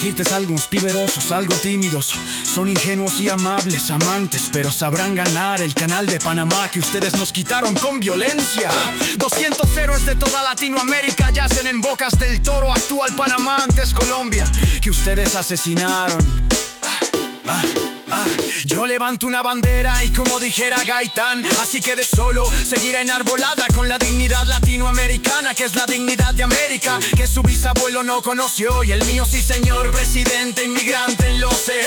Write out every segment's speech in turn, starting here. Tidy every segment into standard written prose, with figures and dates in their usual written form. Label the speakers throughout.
Speaker 1: dirigirte a algunos piberosos, algo tímidos. Son ingenuos y amables, amantes, pero sabrán ganar el canal de Panamá que ustedes nos quitaron con violencia. 200 héroes de toda Latinoamérica yacen en bocas del toro. Actual Panamá antes Colombia, que ustedes asesinaron. Yo levanto una bandera y como dijera Gaitán, así que de solo seguirá enarbolada con la dignidad latinoamericana, que es la dignidad de América, que su bisabuelo no conoció y el mío sí, señor presidente, inmigrante, lo sé.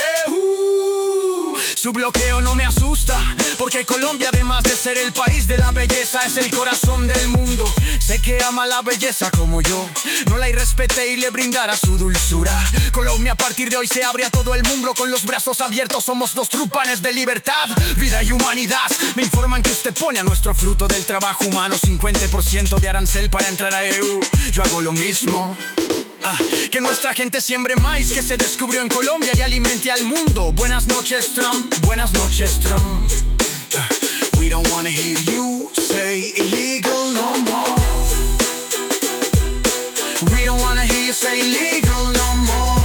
Speaker 1: Su bloqueo no me asusta, porque Colombia, además de ser el país de la belleza, es el corazón del mundo. Sé que ama la belleza como yo, no la irrespete y le brindará su dulzura. Colombia a partir de hoy se abre a todo el mundo con los brazos abiertos. Somos los trupanes de libertad, vida y humanidad. Me informan que usted pone a nuestro fruto del trabajo humano 50% de arancel para entrar a EU. Yo hago lo mismo. Que nuestra gente siembre maíz que se descubrió en Colombia y alimente al mundo. Buenas noches, Trump. Buenas noches, Trump. We don't wanna hear you say illegal no more. We don't wanna hear you say illegal no more.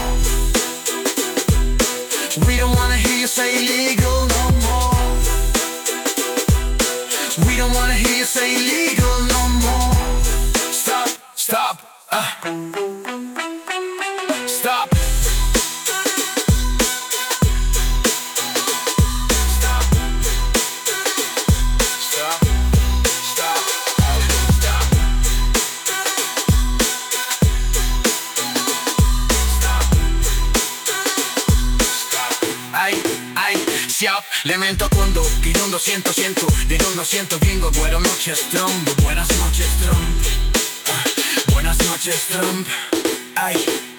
Speaker 1: We don't wanna hear you say illegal no more. We don't wanna hear you say illegal no more. Stop, stop, stop. Elemento cuando Kirundo siento de no siento bingo. Buenas noches, Trump. Buenas noches, Trump. Buenas noches, Trump. Ay.